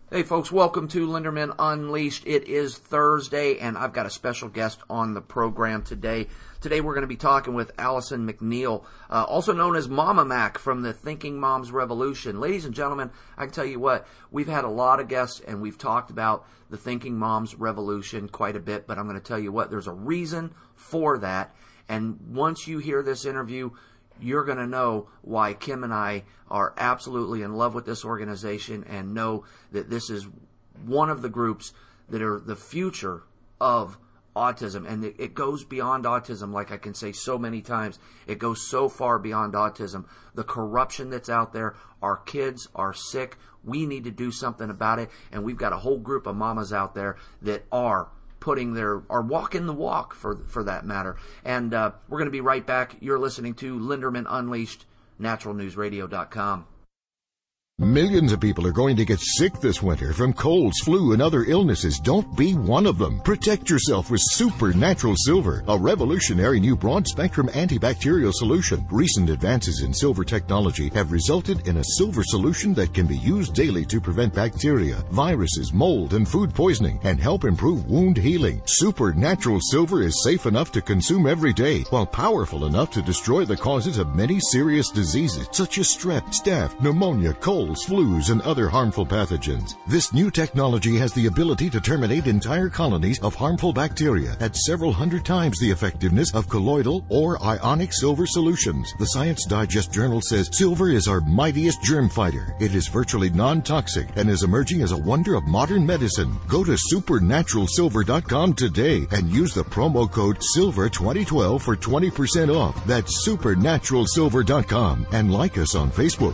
Hey folks, welcome to Linderman Unleashed. It is Thursday and I've got a special guest on the program today. Today we're going to be talking with Allison McNeil, also known as Mama Mac from the Thinking Moms Revolution. Ladies and gentlemen, I can tell you what, we've had a lot of guests and we've talked about the Thinking Moms Revolution quite a bit, but I'm going to tell you what, there's a reason for that. And once you hear this interview, you're going to know why Kim and I are absolutely in love with this organization and know that this is one of the groups that are the future of autism. And it goes beyond autism, like I can say so many times. It goes so far beyond autism. The corruption that's out there, our kids are sick. We need to do something about it. And we've got a whole group of mamas out there that are walking the walk for that matter. And we're going to be right back. You're listening to Linderman Unleashed, naturalnewsradio.com. Millions of people are going to get sick this winter from colds, flu, and other illnesses. Don't be one of them. Protect yourself with Supernatural Silver, a revolutionary new broad-spectrum antibacterial solution. Recent advances in silver technology have resulted in a silver solution that can be used daily to prevent bacteria, viruses, mold, and food poisoning, and help improve wound healing. Supernatural Silver is safe enough to consume every day, while powerful enough to destroy the causes of many serious diseases, such as strep, staph, pneumonia, colds, flus, and other harmful pathogens. This new technology has the ability to terminate entire colonies of harmful bacteria at several hundred times the effectiveness of colloidal or ionic silver solutions. The Science Digest journal says silver is our mightiest germ fighter. It is virtually non-toxic and is emerging as a wonder of modern medicine. Go to supernaturalsilver.com today and use the promo code SILVER2012 for 20% off. That's supernaturalsilver.com, and like us on Facebook.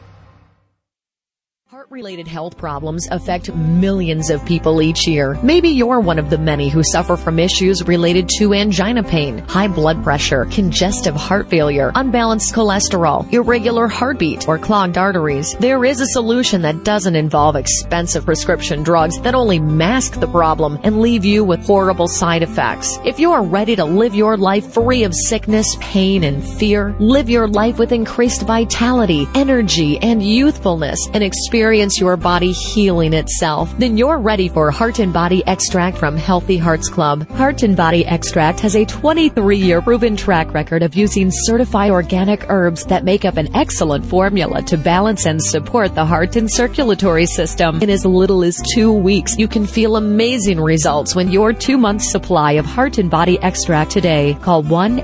Heart-related health problems affect millions of people each year. Maybe you're one of the many who suffer from issues related to angina pain, high blood pressure, congestive heart failure, unbalanced cholesterol, irregular heartbeat, or clogged arteries. There is a solution that doesn't involve expensive prescription drugs that only mask the problem and leave you with horrible side effects. If you are ready to live your life free of sickness, pain, and fear, live your life with increased vitality, energy, and youthfulness, and experience your body healing itself, then you're ready for Heart and Body Extract from Healthy Hearts Club. Heart and Body Extract has a 23-year proven track record of using certified organic herbs that make up an excellent formula to balance and support the heart and circulatory system. In as little as 2 weeks, you can feel amazing results when your 2-month supply of Heart and Body Extract today. Call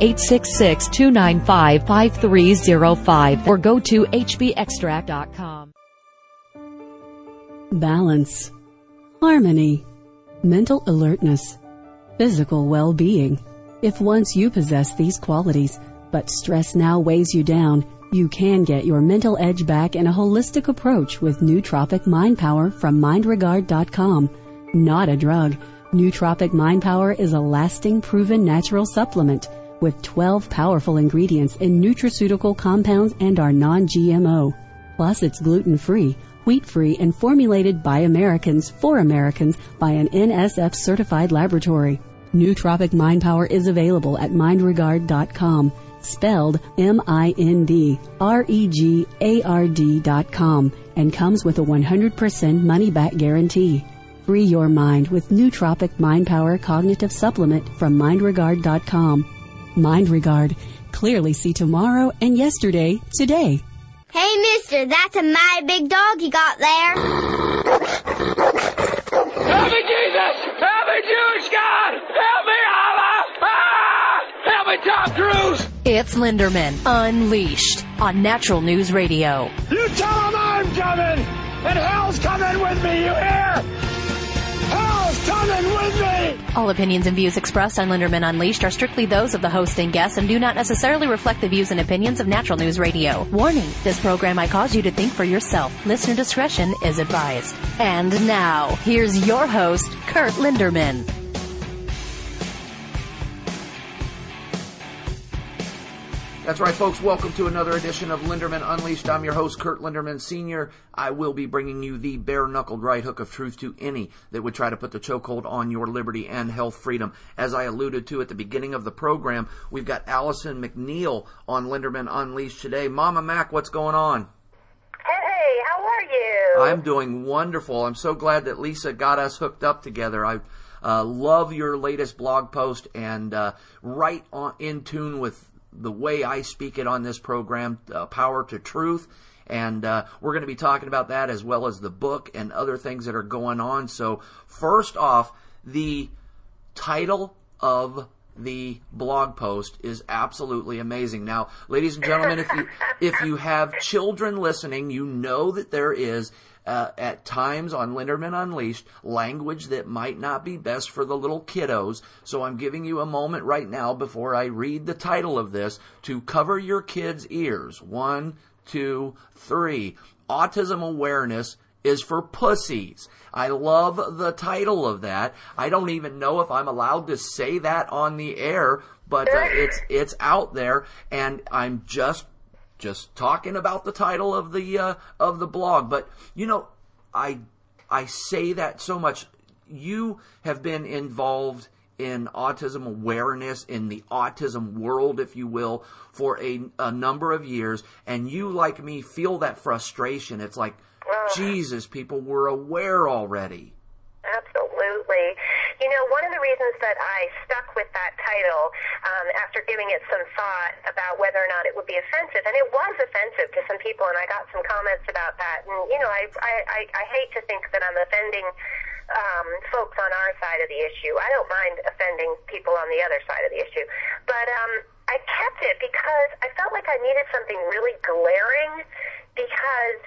1-866-295-5305 or go to hbextract.com. Balance, harmony, mental alertness, physical well-being. If once you possess these qualities, but stress now weighs you down, you can get your mental edge back in a holistic approach with Nootropic Mind Power from MindRegard.com. Not a drug, Nootropic Mind Power is a lasting, proven natural supplement with 12 powerful ingredients in nutraceutical compounds and are non-GMO. Plus, it's gluten-free, wheat-free, and formulated by Americans for Americans by an NSF-certified laboratory. Nootropic Mind Power is available at MindRegard.com, spelled MindRegard.com, and comes with a 100% money-back guarantee. Free your mind with Nootropic Mind Power Cognitive Supplement from MindRegard.com. MindRegard. Clearly see tomorrow and yesterday today. Hey, mister, that's a mighty big dog you got there. Help me, Jesus! Help me, Jewish God! Help me, Allah! Ah! Help me, Tom Cruise! It's Linderman Unleashed on Natural News Radio. You tell him I'm coming! And hell's coming with me, you hear? Hell's coming with me! All opinions and views expressed on Linderman Unleashed are strictly those of the host and guests and do not necessarily reflect the views and opinions of Natural News Radio. Warning, this program might cause you to think for yourself. Listener discretion is advised. And now, here's your host, Kurt Linderman. That's right, folks. Welcome to another edition of Linderman Unleashed. I'm your host, Kurt Linderman Sr. I will be bringing you the bare-knuckled right hook of truth to any that would try to put the chokehold on your liberty and health freedom. As I alluded to at the beginning of the program, we've got Allison McNeil on Linderman Unleashed today. Mama Mac, what's going on? Hey, how are you? I'm doing wonderful. I'm so glad that Lisa got us hooked up together. I love your latest blog post, and right in tune with the way I speak it on this program, Power to Truth. And we're going to be talking about that as well as the book and other things that are going on. So first off, the title of the blog post is absolutely amazing. Now, ladies and gentlemen, if you have children listening, you know that there is at times on Linderman Unleashed language that might not be best for the little kiddos. So I'm giving you a moment right now before I read the title of this to cover your kids' ears. 1, 2, 3. Autism awareness is for pussies. I love the title of that. I don't even know if I'm allowed to say that on the air, but it's out there, and I'm just talking about the title of the blog. But you know, I say that so much. You have been involved in autism awareness, in the autism world, if you will, for a number of years, and you, like me, feel that frustration. It's like, Jesus, people were aware already. Absolutely. You know, one of the reasons that I stuck with that title after giving it some thought about whether or not it would be offensive, and it was offensive to some people, and I got some comments about that. And, you know, I hate to think that I'm offending folks on our side of the issue. I don't mind offending people on the other side of the issue. But I kept it because I felt like I needed something really glaring, because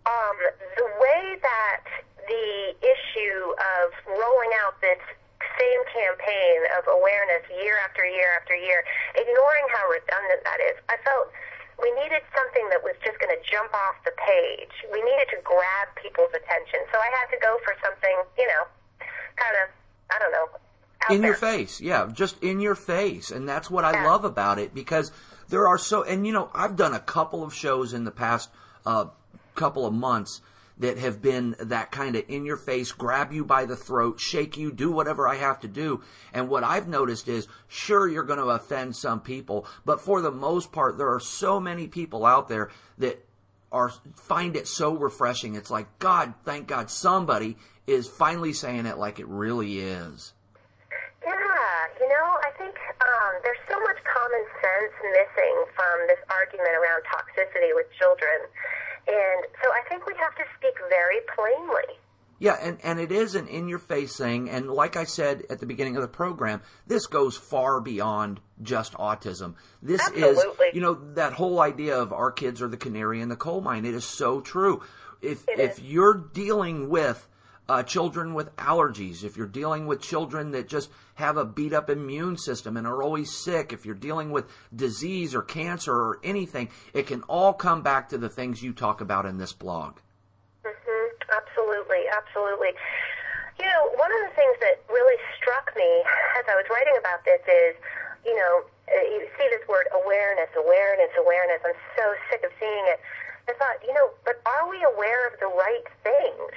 the way that the issue of rolling out this same campaign of awareness year after year after year, ignoring how redundant that is, I felt we needed something that was just going to jump off the page. We needed to grab people's attention. So I had to go for something, you know, kind of, I don't know, out in there. your face. Yeah, just in your face. And that's what I love about it, because there are and you know, I've done a couple of shows in the past couple of months that have been that kind of in your face, grab you by the throat, shake you, do whatever I have to do. And what I've noticed is, sure, you're going to offend some people, but for the most part, there are so many people out there that find it so refreshing. It's like, God, thank God, somebody is finally saying it like it really is. Yeah, you know, I think there's so much common sense missing from this argument around toxicity with children. And so I think we have to speak very plainly. Yeah, and it is an in-your-face thing. And like I said at the beginning of the program, this goes far beyond just autism. This Absolutely. is, you know, that whole idea of our kids are the canary in the coal mine. It is so true. If you're dealing with children with allergies, if you're dealing with children that just have a beat-up immune system and are always sick, if you're dealing with disease or cancer or anything, it can all come back to the things you talk about in this blog. Mm-hmm. Absolutely, absolutely. You know, one of the things that really struck me as I was writing about this is, you know, you see this word awareness, awareness, awareness. I'm so sick of seeing it. I thought, you know, but are we aware of the right things?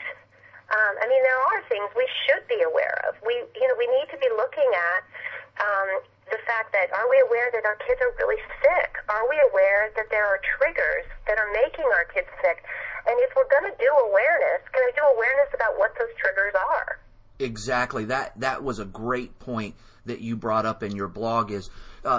I mean, there are things we should be aware of. We need to be looking at the fact that, are we aware that our kids are really sick? Are we aware that there are triggers that are making our kids sick? And if we're going to do awareness, can we do awareness about what those triggers are? Exactly. That was a great point that you brought up in your blog. Is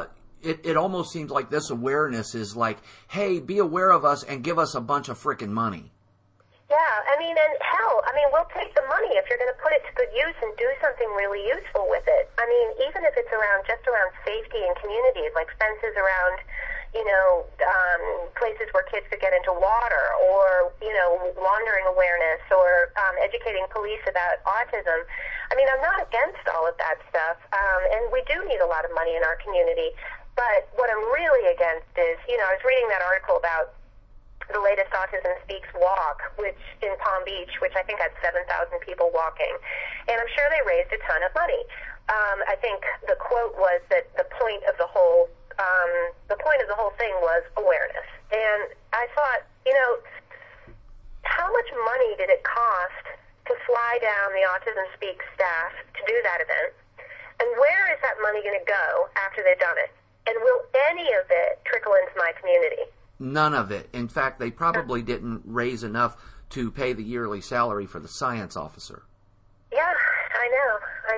it almost seems like this awareness is like, hey, be aware of us and give us a bunch of frickin' money. Yeah, I mean, and hell, we'll take the money if you're going to put it to good use and do something really useful with it. I mean, even if it's just around safety in communities, like fences around, you know, places where kids could get into water, or, you know, laundering awareness, or educating police about autism. I mean, I'm not against all of that stuff, and we do need a lot of money in our community. But what I'm really against is, you know, I was reading that article about the latest Autism Speaks walk, which in Palm Beach, which I think had 7,000 people walking, and I'm sure they raised a ton of money. I think the quote was that the point of the whole thing was awareness. And I thought, you know, how much money did it cost to fly down the Autism Speaks staff to do that event? And where is that money going to go after they've done it? And will any of it trickle into my community? None of it. In fact, they probably didn't raise enough to pay the yearly salary for the science officer. Yeah, I know.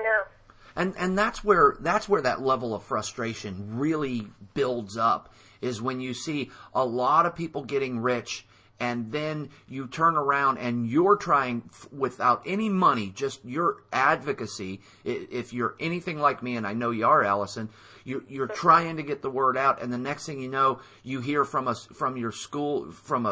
And that's where that level of frustration really builds up, is when you see a lot of people getting rich, and then you turn around and you're trying without any money, just your advocacy. If you're anything like me, and I know you are, Allison, you're trying to get the word out, and the next thing you know, you hear from a school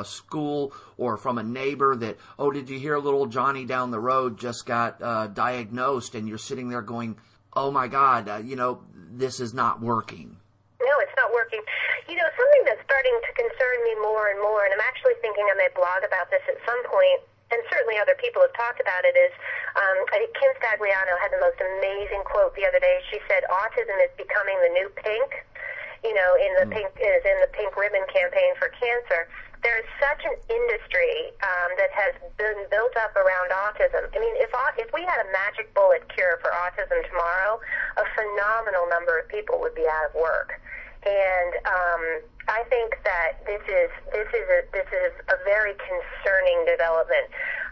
or from a neighbor that, oh, did you hear little Johnny down the road just got diagnosed, and you're sitting there going, oh my God, this is not working. No, it's not working. Something that's starting to concern me more and more, and I'm actually thinking I may blog about this at some point, and certainly other people have talked about it, is I think Kim Stagliano had the most amazing quote the other day. She said, autism is becoming the new pink, in the pink ribbon campaign for cancer. There is such an industry that has been built up around autism. I mean, if we had a magic bullet cure for autism tomorrow, a phenomenal number of people would be out of work. And I think that this is a very concerning development.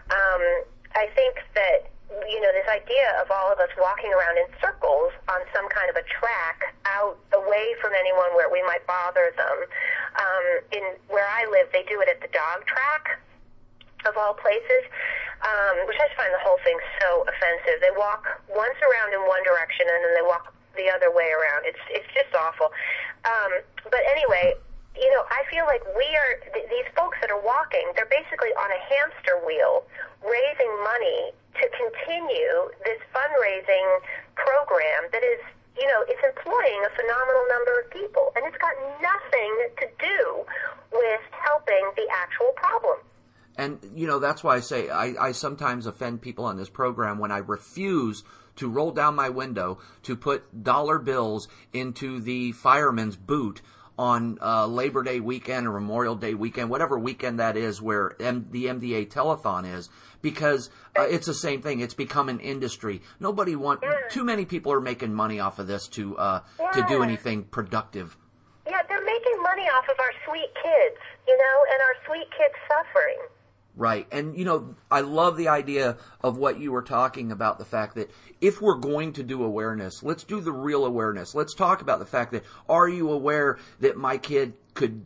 I think that this idea of all of us walking around in circles on some kind of a track out away from anyone where we might bother them. In where I live, they do it at the dog track, of all places, which I just find the whole thing so offensive. They walk once around in one direction and then they walk the other way around. It's just awful. But anyway, I feel like these folks that are walking, they're basically on a hamster wheel raising money to continue this fundraising program that is, it's employing a phenomenal number of people, and it's got nothing to do with helping the actual problem. And, that's why I say I sometimes offend people on this program when I refuse to roll down my window to put dollar bills into the fireman's boot on Labor Day weekend or Memorial Day weekend, whatever weekend that is where the MDA telethon is, because it's the same thing. It's become an industry. Too many people are making money off of this to do anything productive. Yeah, they're making money off of our sweet kids, and our sweet kids suffering. Right. And, I love the idea of what you were talking about, the fact that if we're going to do awareness, let's do the real awareness. Let's talk about the fact that, are you aware that my kid could,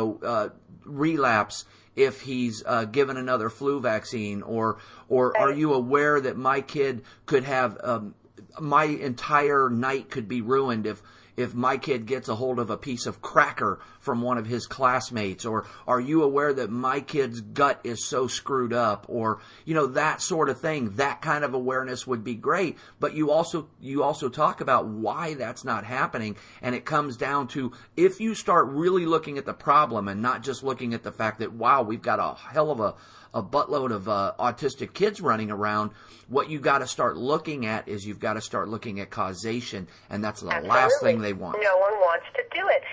relapse if he's given another flu vaccine? Or are you aware that my kid could have, my entire night could be ruined if my kid gets a hold of a piece of cracker from one of his classmates? Or are you aware that my kid's gut is so screwed up? Or, that sort of thing. That kind of awareness would be great. But you also talk about why that's not happening. And it comes down to, if you start really looking at the problem and not just looking at the fact that, wow, we've got a hell of a buttload of autistic kids running around, what you got to start looking at is you've got to start looking at causation, and that's the last thing they want. No one wants to do it.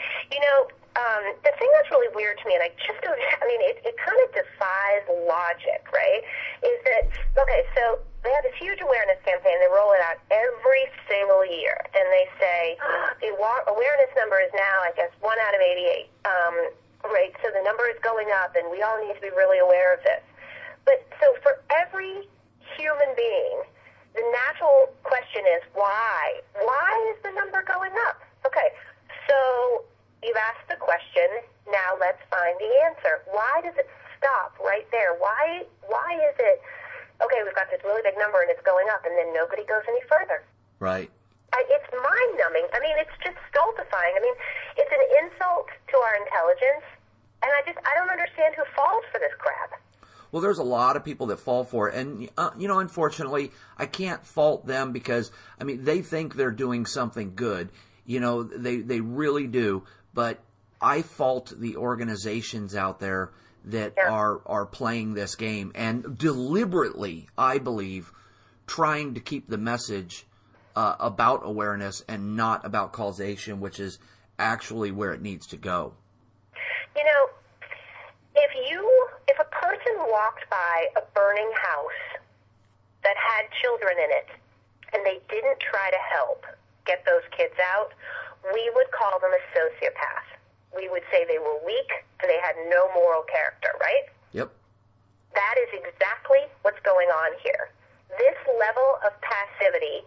The thing that's really weird to me, and I just don't, it kind of defies logic, right, is that, okay, so they have this huge awareness campaign. They roll it out every single year, and they say the awareness number is now, I guess, 1 out of 88. Right, so the number is going up, and we all need to be really aware of this. But so for every human being, the natural question is why? Why is the number going up? Okay, so you've asked the question, now let's find the answer. Why does it stop right there? Why is it, okay, we've got this really big number and it's going up, and then nobody goes any further? Right. It's mind-numbing. It's just stultifying. It's an insult to our intelligence, and I don't understand who falls for this crap. Well, there's a lot of people that fall for it, and, unfortunately, I can't fault them because, they think they're doing something good. They really do, but I fault the organizations out there that are playing this game and deliberately, I believe, trying to keep the message about awareness and not about causation, which is actually where it needs to go. If a person walked by a burning house that had children in it and they didn't try to help get those kids out, we would call them a sociopath. We would say they were weak and they had no moral character, right? Yep. that is exactly what's going on here. This level of passivity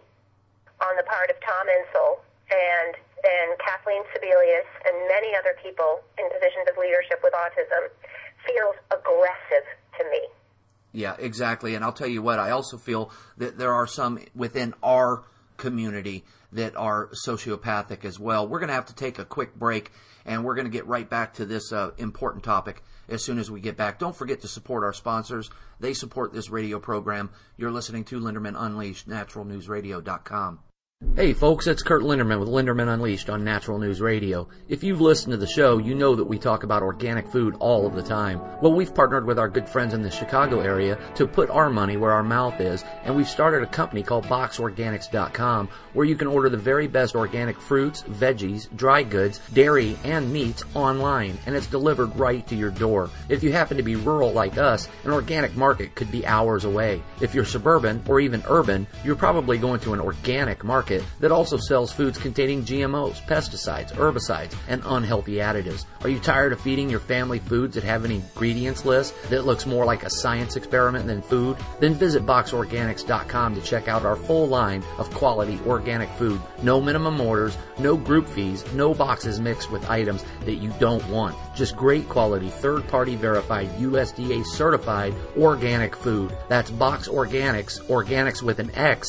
on the part of Tom Insel and Kathleen Sebelius and many other people in positions of leadership with autism feels aggressive to me. Yeah, exactly. And I'll tell you what, I also feel that there are some within our community that are sociopathic as well. We're going to have to take a quick break, and we're going to get right back to this important topic as soon as we get back. Don't forget to support our sponsors. They support this radio program. You're listening to Linderman Unleashed, naturalnewsradio.com. Hey folks, it's Kurt Linderman with Linderman Unleashed on Natural News Radio. If you've listened to the show, you know that we talk about organic food all of the time. Well, we've partnered with our good friends in the Chicago area to put our money where our mouth is, and we've started a company called BoxOrganics.com where you can order the very best organic fruits, veggies, dry goods, dairy, and meats online, and it's delivered right to your door. If you happen to be rural like us, an organic market could be hours away. If you're suburban or even urban, you're probably going to an organic market that also sells foods containing GMOs, pesticides, herbicides, and unhealthy additives. Are you tired of feeding your family foods that have an ingredients list that looks more like a science experiment than food? Then visit BoxOrganics.com to check out our full line of quality organic food. No minimum orders, no group fees, no boxes mixed with items that you don't want. Just great quality, third-party verified, USDA certified organic food. That's Box Organics, organics with an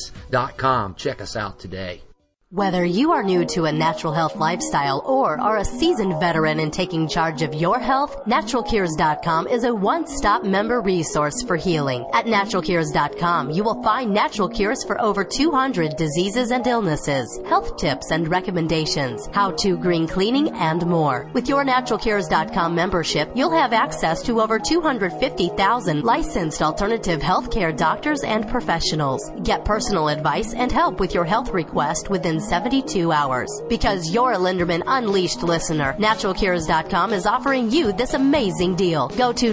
X.com. Check us out today. Whether you are new to a natural health lifestyle or are a seasoned veteran in taking charge of your health, NaturalCures.com is a one-stop member resource for healing. At NaturalCures.com, you will find natural cures for over 200 diseases and illnesses, health tips and recommendations, how-to green cleaning, and more. With your NaturalCures.com membership, you'll have access to over 250,000 licensed alternative healthcare doctors and professionals. Get personal advice and help with your health request within 72 hours. Because you're a Linderman Unleashed listener, NaturalCures.com is offering you this amazing deal. Go to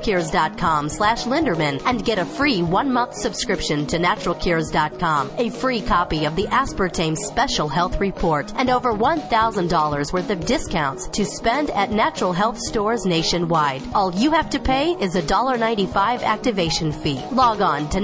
NaturalCures.com/Linderman and get a free 1-month subscription to NaturalCures.com, a free copy of the Aspartame Special Health Report, and over $1,000 worth of discounts to spend at natural health stores nationwide. All you have to pay is a $1.95 activation fee. Log on to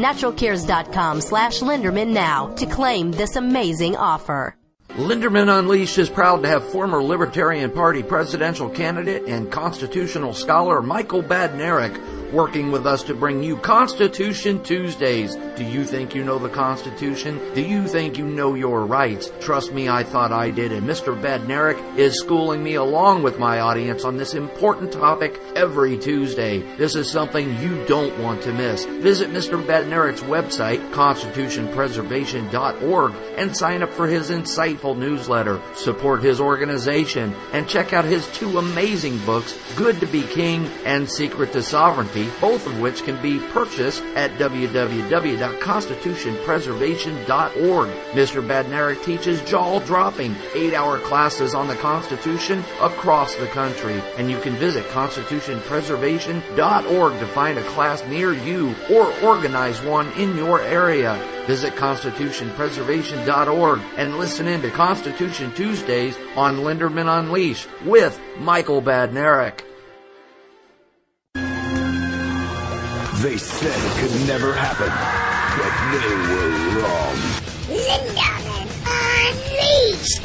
NaturalCures.com/Linderman now to claim this amazing offer. Linderman Unleashed is proud to have former Libertarian Party presidential candidate and constitutional scholar Michael Badnarik working with us to bring you Constitution Tuesdays. Do you think you know the Constitution? Do you think you know your rights? Trust me, I thought I did, and Mr. Badnarik is schooling me along with my audience on this important topic every Tuesday. This is something you don't want to miss. Visit Mr. Badnarik's website, constitutionpreservation.org, and sign up for his insightful newsletter. Support his organization and check out his 2 amazing books, Good to be King and Secret to Sovereignty, both of which can be purchased at www.constitutionpreservation.org. Mr. Badnarik teaches jaw-dropping 8-hour classes on the Constitution across the country, and you can visit constitutionpreservation.org to find a class near you or organize one in your area. Visit constitutionpreservation.org and listen in to Constitution Tuesdays on Linderman Unleashed with Michael Badnarik. They said it could never happen, but they were wrong. Linderman Unleashed!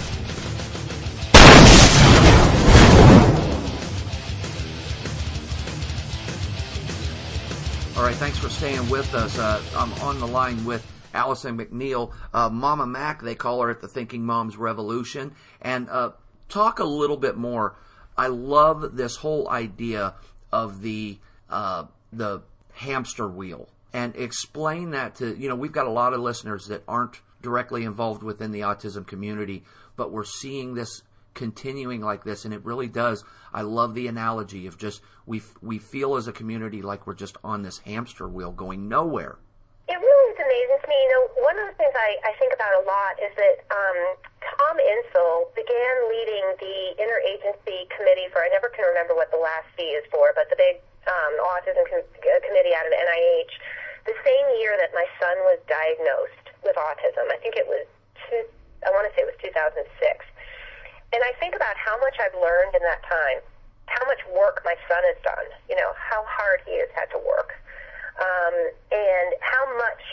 All right, thanks for staying with us. I'm on the line with Allison McNeil, Mama Mac, they call her at the Thinking Moms Revolution. And talk a little bit more. I love this whole idea of the hamster wheel, and explain that to, we've got a lot of listeners that aren't directly involved within the autism community, but we're seeing this continuing like this, and it really does. I love the analogy of just we feel as a community like we're just on this hamster wheel going nowhere. It really is amazing to me. One of the things I think about a lot is that Tom Insel began leading the interagency committee for, I never can remember what the last C is for, but the big autism committee out of NIH, the same year that my son was diagnosed with autism. I think it was, I want to say it was 2006. And I think about how much I've learned in that time, how much work my son has done, how hard he has had to work. and how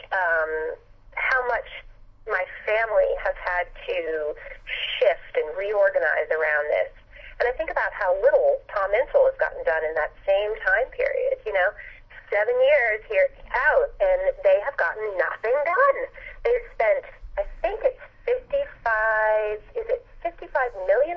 much my family has had to shift and reorganize around this. And I think about how little Tom Insel has gotten done in that same time period, 7 years here out, and they have gotten nothing done. They've spent, I think it's $55 million?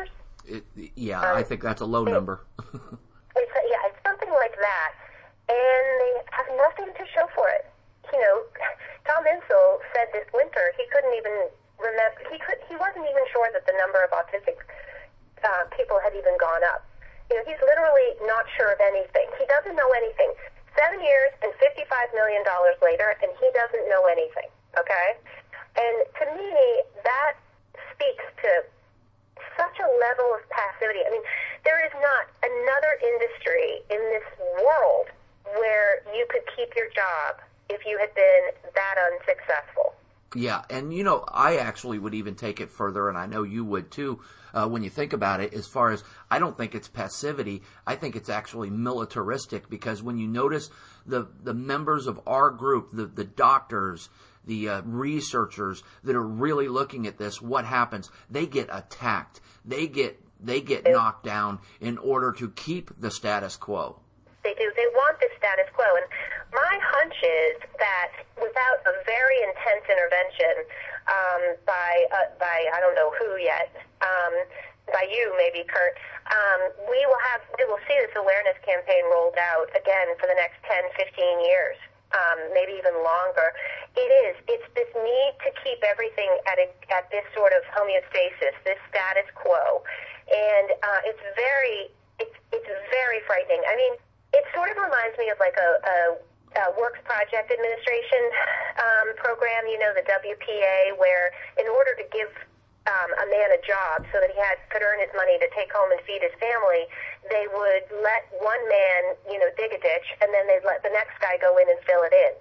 I think that's a low number. It's something like that. And they have nothing to show for it. Tom Insel said this winter he couldn't even remember, he wasn't even sure that the number of autistic people had even gone up. He's literally not sure of anything. He doesn't know anything. 7 years and $55 million later, and he doesn't know anything, okay? And to me, that speaks to such a level of passivity. I mean, there is not another industry in this world where you could keep your job if you had been that unsuccessful. Yeah, and I actually would even take it further, and I know you would too, when you think about it, as far as, I don't think it's passivity, I think it's actually militaristic, because when you notice the members of our group, the doctors, the researchers that are really looking at this, what happens? They get attacked. They get knocked down in order to keep the status quo. They do. They want the status quo. And my hunch is that without a very intense intervention by I don't know who yet, by you maybe, Kurt, we will see this awareness campaign rolled out again for the next 10, 15 years, maybe even longer. It's this need to keep everything at this sort of homeostasis, this status quo, and it's very frightening. I mean, it sort of reminds me of like a Works Project Administration program, the WPA, where in order to give a man a job so that he could earn his money to take home and feed his family, they would let one man, dig a ditch, and then they'd let the next guy go in and fill it in.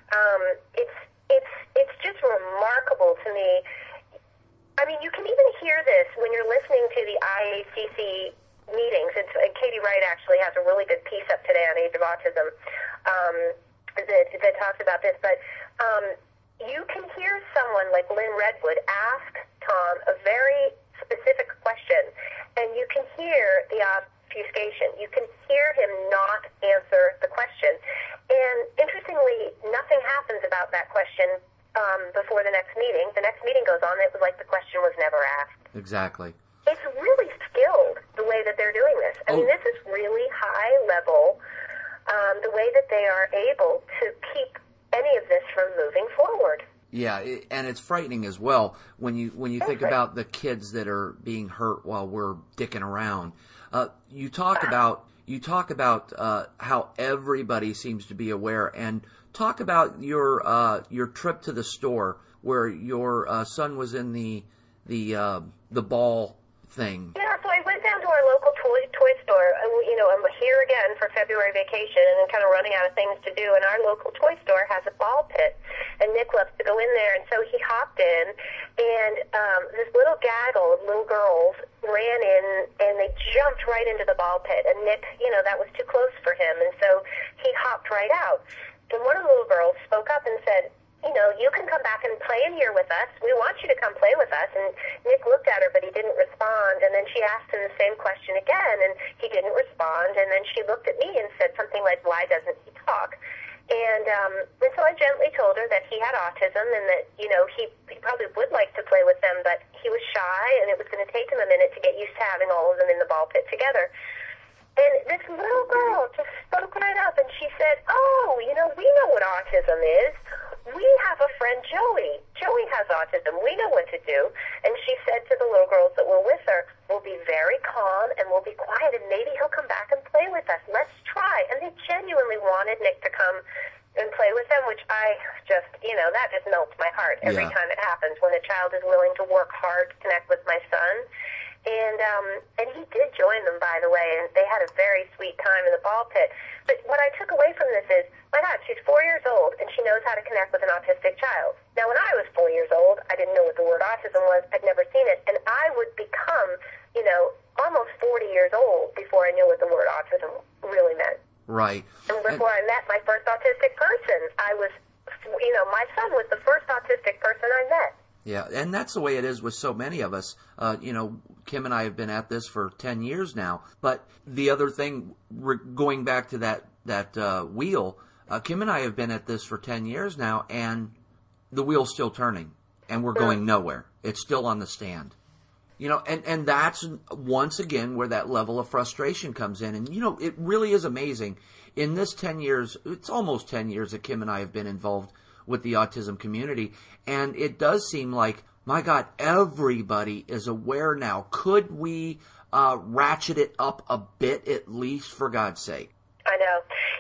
It's just remarkable to me. I mean, you can even hear this when you're listening to the IACC meetings. Katie Wright actually has a really good piece up today on Age of Autism that talks about this. But you can hear someone like Lynn Redwood ask Tom a very specific question, and you can hear the obfuscation. You can hear him not answer the question. And interestingly, nothing happens about that question before the next meeting. The next meeting goes on. It was like the question was never asked. Exactly. It's really skilled, the way that they're doing this. I mean, this is really high level, the way that they are able to keep any of this from moving forward. Yeah, and it's frightening as well when you think about the kids that are being hurt while we're dicking around. You talk about how everybody seems to be aware, and talk about your trip to the store where your son was in the ball thing. Yeah, so I went down to our local toy store. I'm here again for February vacation and kind of running out of things to do, and our local toy store has a ball pit, and Nick loves to go in there, and so he hopped in, and this little gaggle of little girls ran in, and they jumped right into the ball pit, and Nick, that was too close for him, and so he hopped right out. And one of the little girls spoke up and said, you can come back and play in here with us. We want you to come play with us. And Nick looked at her, but he didn't respond. And then she asked him the same question again, and he didn't respond. And then she looked at me and said something like, why doesn't he talk? And so I gently told her that he had autism and that, he probably would like to play with them, but he was shy, and it was going to take him a minute to get used to having all of them in the ball pit together. And this little girl just spoke right up, and she said, we know what autism is. We have a friend, Joey. Joey has autism. We know what to do. And she said to the little girls that were with her, we'll be very calm and we'll be quiet, and maybe he'll come back and play with us. Let's try. And they genuinely wanted Nick to come and play with them, which I just, that just melts my heart every time it happens, when a child is willing to work hard to connect with my son. And he did join them, by the way, and they had a very sweet time in the ball pit. But what I took away from this is, my God, she's 4 years old, and she knows how to connect with an autistic child. Now, when I was 4 years old, I didn't know what the word autism was. I'd never seen it, and I would become, almost 40 years old before I knew what the word autism really meant. Right. And before I met my first autistic person, my son was the first autistic person I met. Yeah, and that's the way it is with so many of us. Kim and I have been at this for 10 years now. But the other thing, going back to that wheel, Kim and I have been at this for 10 years now, and the wheel's still turning, and we're going nowhere. It's still on the stand. And that's once again where that level of frustration comes in. And, it really is amazing. In this 10 years, it's almost 10 years that Kim and I have been involved with the autism community. And it does seem like, my God, everybody is aware now. Could we ratchet it up a bit at least, for God's sake? I know.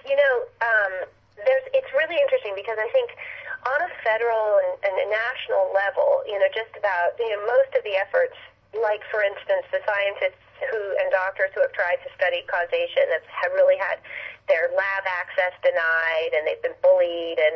It's really interesting because I think on a federal and a national level, just about, most of the efforts, like, for instance, the scientists and doctors who have tried to study causation have really had their lab access denied, and they've been bullied, and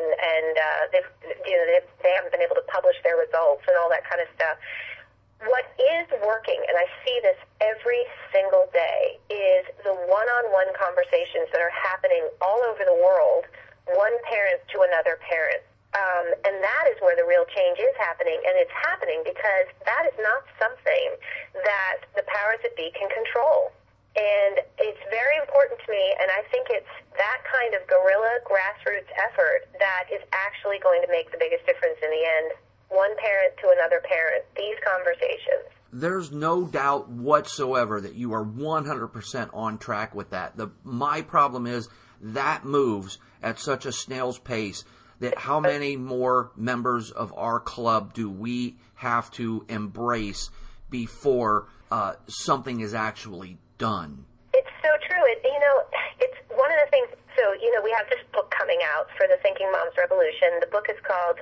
they haven't been able to publish their results and all that kind of stuff. What is working, and I see this every single day, is the one-on-one conversations that are happening all over the world, one parent to another parent. And that is where the real change is happening, and it's happening because that is not something that the powers that be can control. And it's very important to me, and I think it's that kind of guerrilla grassroots effort that is actually going to make the biggest difference in the end. One parent to another parent, these conversations. There's no doubt whatsoever that you are 100% on track with that. My problem is that moves at such a snail's pace that how many more members of our club do we have to embrace before something is actually done? It's so true. It's one of the things. So, we have this book coming out for the Thinking Moms Revolution. The book is called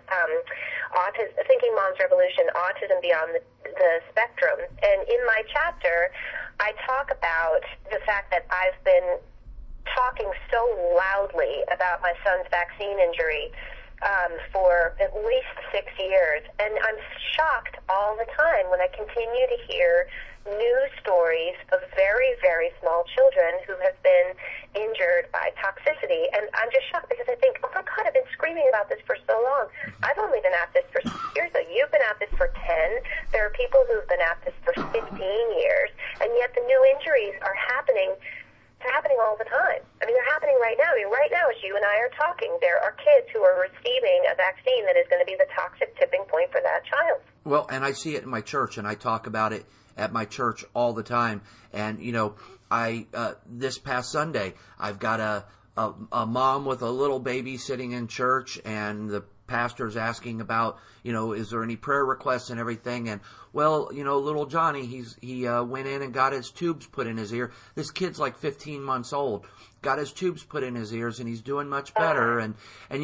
Thinking Moms Revolution, Autism Beyond the Spectrum. And in my chapter, I talk about the fact that I've been talking so loudly about my son's vaccine injury for at least 6 years. And I'm shocked all the time when I continue to hear news stories of very, very small children who have been injured by toxicity. And I'm just shocked because I think, oh my God, I've been screaming about this for so long. I've only been at this for 6 years, though. You've been at this for 10. There are people who've been at this for 15 years, and yet the new injuries are happening. They're happening all the time. I mean, they're happening right now. Right now, as you and I are talking, there are kids who are receiving a vaccine that is going to be the toxic tipping point for that child. Well, and I see it in my church, and I talk about it at my church all the time. And, I this past Sunday, I've got a mom with a little baby sitting in church, and the pastor's asking about, is there any prayer requests and everything? And, well, little Johnny, he went in and got his tubes put in his ear. This kid's like 15 months old, got his tubes put in his ears, and he's doing much better. And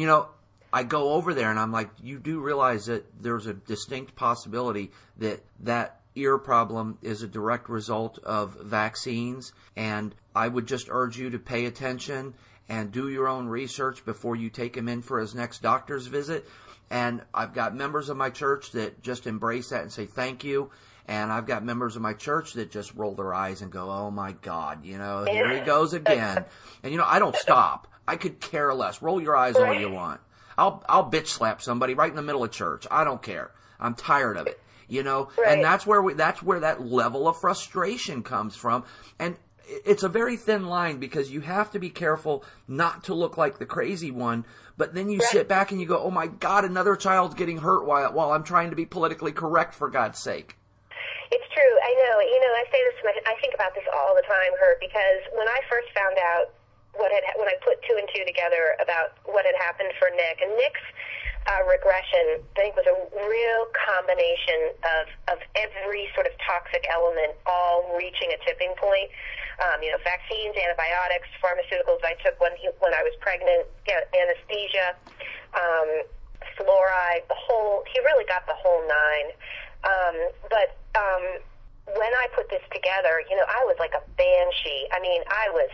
I go over there, and I'm like, you do realize that there's a distinct possibility that ear problem is a direct result of vaccines, and I would just urge you to pay attention and do your own research before you take him in for his next doctor's visit. And I've got members of my church that just embrace that and say thank you, and I've got members of my church that just roll their eyes and go, oh my God, here he goes again. And I don't stop. I could care less. Roll your eyes all you want. I'll bitch slap somebody right in the middle of church. I don't care. I'm tired of it. Right. And that's where that level of frustration comes from. And it's a very thin line because you have to be careful not to look like the crazy one, but then you sit back and you go, oh my God, another child's getting hurt while I'm trying to be politically correct, for God's sake. It's true. I know. I say this I think about this all the time, Herb, because when I first found out when I put two and two together about what had happened for Nick, and Nick's regression, I think, was a real combination of every sort of toxic element all reaching a tipping point. Vaccines, antibiotics, pharmaceuticals I took when I was pregnant, anesthesia, fluoride, he really got the whole nine. But when I put this together, I was like a banshee. I mean, I was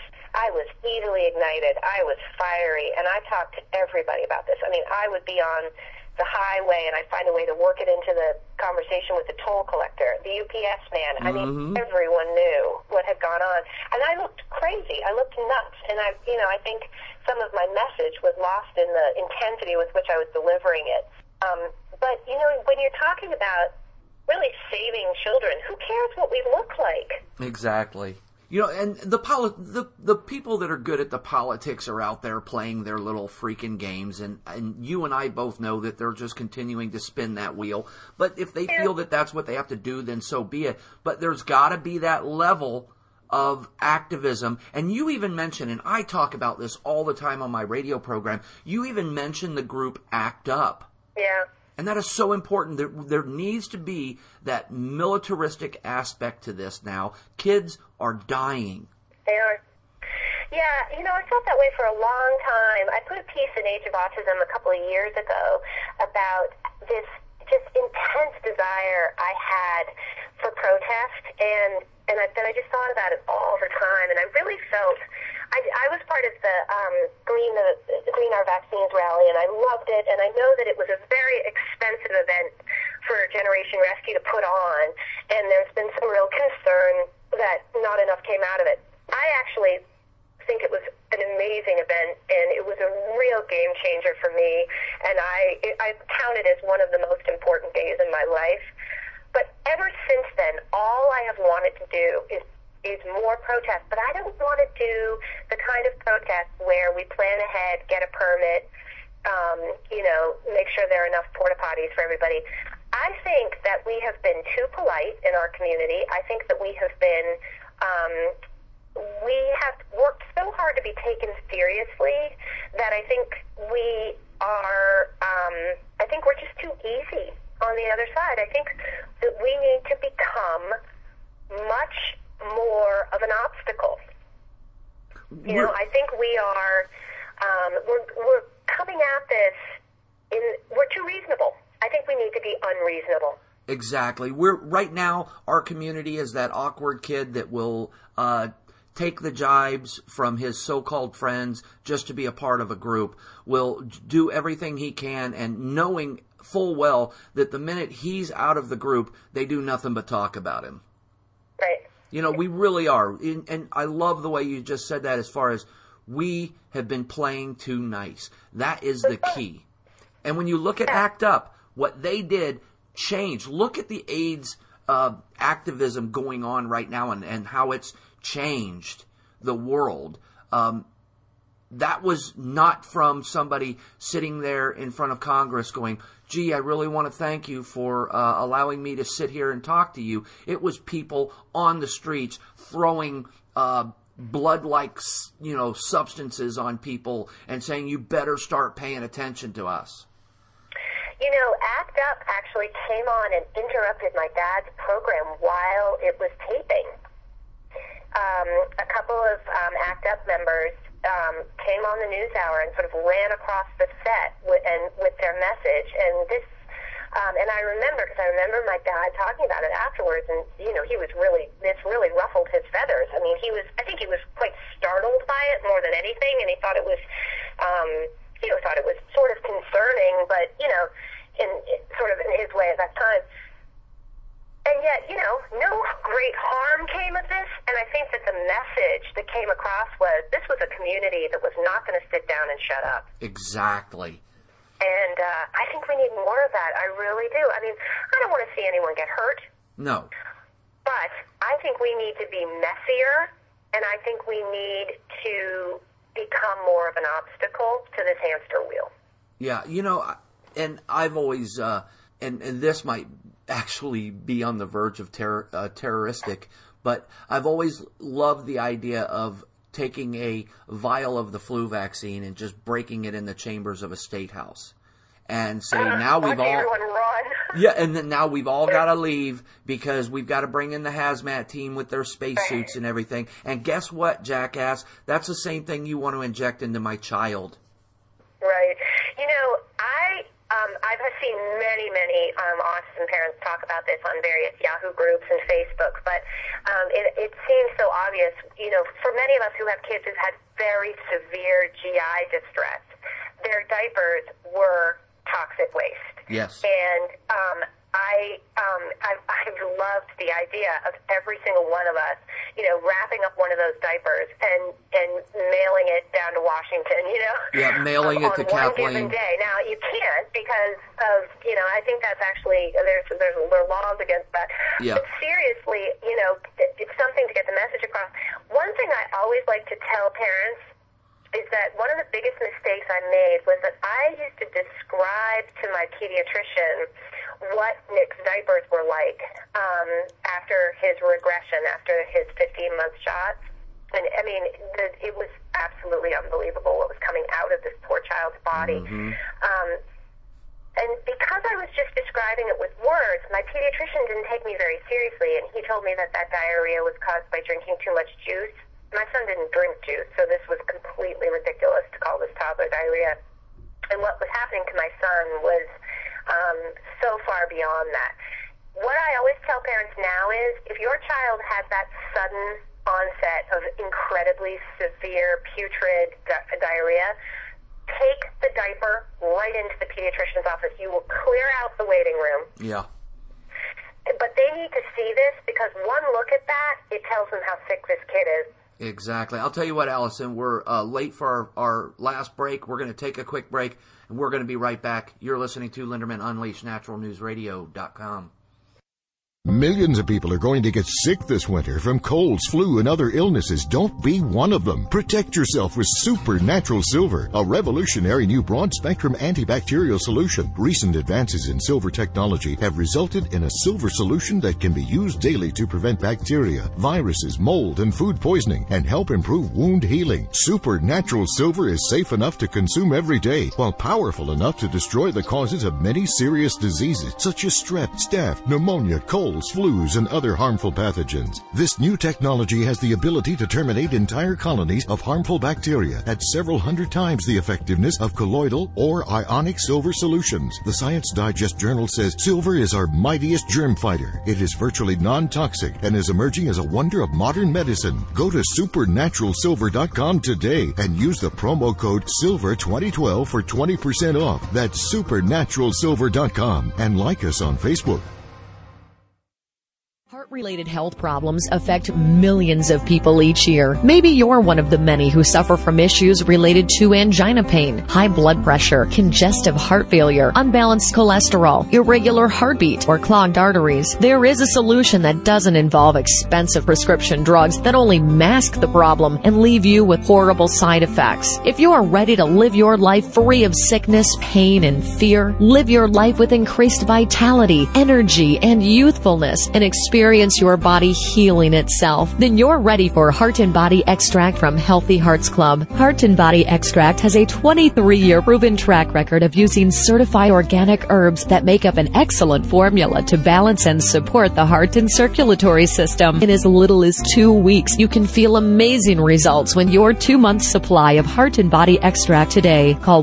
easily ignited. I was fiery, and I talked to everybody about this. I mean, I would be on the highway, and I'd find a way to work it into the conversation with the toll collector, the UPS man. I mean, everyone knew what had gone on. And I looked crazy. I looked nuts. And I think some of my message was lost in the intensity with which I was delivering it. But, when you're talking about really saving children, who cares what we look like? Exactly. And the people that are good at the politics are out there playing their little freaking games, and you and I both know that they're just continuing to spin that wheel. But if they feel that that's what they have to do, then so be it. But there's got to be that level of activism. And you even mentioned, and I talk about this all the time on my radio program, you even mentioned the group ACT UP. Yeah. And that is so important. There needs to be that militaristic aspect to this now. Kids are dying. They are. Yeah, I felt that way for a long time. I put a piece in Age of Autism a couple of years ago about this just intense desire I had for protest, and I just thought about it all the time, and I really felt I was part of the Green Our Vaccines rally, and I loved it, and I know that it was a very expensive event for Generation Rescue to put on, and there's been some real concern that not enough came out of it. I actually think it was an amazing event, and it was a real game changer for me, and I count it as one of the most important days in my life. But ever since then, all I have wanted to do is more protest, but I don't want to do the kind of protest where we plan ahead, get a permit, make sure there are enough porta potties for everybody. I think that we have been too polite in our community. I think that we have been, we have worked so hard to be taken seriously that I think we are, I think we're just too easy on the other side. I think that we need to become much more of an obstacle. I think we are, we're coming at this we're too reasonable. I think we need to be unreasonable. Exactly. Right now, our community is that awkward kid that will take the jibes from his so-called friends just to be a part of a group, will do everything he can, and knowing full well that the minute he's out of the group, they do nothing but talk about him. Right. We really are. And I love the way you just said that as far as we have been playing too nice. That is the key. And when you look at ACT UP, what they did changed. Look at the AIDS activism going on right now and how it's changed the world. That was not from somebody sitting there in front of Congress going, gee, I really want to thank you for allowing me to sit here and talk to you. It was people on the streets throwing blood-like, substances on people and saying, you better start paying attention to us. ACT UP actually came on and interrupted my dad's program while it was taping. A couple of ACT UP members came on the NewsHour and sort of ran across the set with their message, and this, and I remember, because I remember my dad talking about it afterwards, and this really ruffled his feathers. I mean, I think he was quite startled by it more than anything, and he thought it was, thought it was sort of concerning, but sort of in his way at that time. And yet, no great harm came of this, and I think that the message that came across was this was a community that was not going to sit down and shut up. Exactly. And I think we need more of that. I really do. I mean, I don't want to see anyone get hurt. No. But I think we need to be messier, and I think we need to become more of an obstacle to this hamster wheel. Yeah, and I've always, and this might actually be on the verge of terroristic, but I've always loved the idea of taking a vial of the flu vaccine and just breaking it in the chambers of a state house and say, now we've all, everyone run. Yeah, and then now we've all got to leave because we've got to bring in the hazmat team with their spacesuits and everything. And guess what, jackass? That's the same thing you want to inject into my child. Right. I've seen many autism parents talk about this on various Yahoo groups and Facebook, but it seems so obvious, for many of us who have kids who've had very severe GI distress, their diapers were toxic waste. Yes. And I've loved the idea of every single one of us, wrapping up one of those diapers and mailing it down to Washington, Yeah, mailing it to Kathleen. On one given day. Now, you can't because of, I think that's actually, there are laws against that. Yeah. But seriously, it's something to get the message across. One thing I always like to tell parents is that one of the biggest mistakes I made was that I used to describe to my pediatrician what Nick's diapers were like after his regression, after his 15-month shot. And, I mean, it was absolutely unbelievable what was coming out of this poor child's body. Mm-hmm. And because I was just describing it with words, my pediatrician didn't take me very seriously, and he told me that diarrhea was caused by drinking too much juice. My son didn't drink juice, so this was completely ridiculous to call this toddler diarrhea. And what was happening to my son was so far beyond that. What I always tell parents now is, if your child has that sudden onset of incredibly severe putrid diarrhea, take the diaper right into the pediatrician's office. You will clear out the waiting room. Yeah. But they need to see this, because one look at that, it tells them how sick this kid is. Exactly. I'll tell you what, Allison, we're late for our last break. We're going to take a quick break, and we're going to be right back. You're listening to Linderman Unleashed, naturalnewsradio.com. Millions of people are going to get sick this winter from colds, flu, and other illnesses. Don't be one of them. Protect yourself with Supernatural Silver, a revolutionary new broad-spectrum antibacterial solution. Recent advances in silver technology have resulted in a silver solution that can be used daily to prevent bacteria, viruses, mold, and food poisoning, and help improve wound healing. Supernatural Silver is safe enough to consume every day, while powerful enough to destroy the causes of many serious diseases, such as strep, staph, pneumonia, colds, flus, and other harmful pathogens. This new technology has the ability to terminate entire colonies of harmful bacteria at several hundred times the effectiveness of colloidal or ionic silver solutions. The Science Digest Journal says silver is our mightiest germ fighter. It is virtually non-toxic and is emerging as a wonder of modern medicine. Go to supernaturalsilver.com today and use the promo code SILVER2012 for 20% off. That's supernaturalsilver.com, and like us on Facebook. Heart-related health problems affect millions of people each year. Maybe you're one of the many who suffer from issues related to angina pain, high blood pressure, congestive heart failure, unbalanced cholesterol, irregular heartbeat, or clogged arteries. There is a solution that doesn't involve expensive prescription drugs that only mask the problem and leave you with horrible side effects. If you are ready to live your life free of sickness, pain, and fear, live your life with increased vitality, energy, and youthfulness, and experience your body healing itself, then you're ready for Heart and Body Extract from Healthy Hearts Club. Heart and Body Extract has a 23-year proven track record of using certified organic herbs that make up an excellent formula to balance and support the heart and circulatory system. In as little as 2 weeks, you can feel amazing results when your 2-month supply of Heart and Body Extract today. Call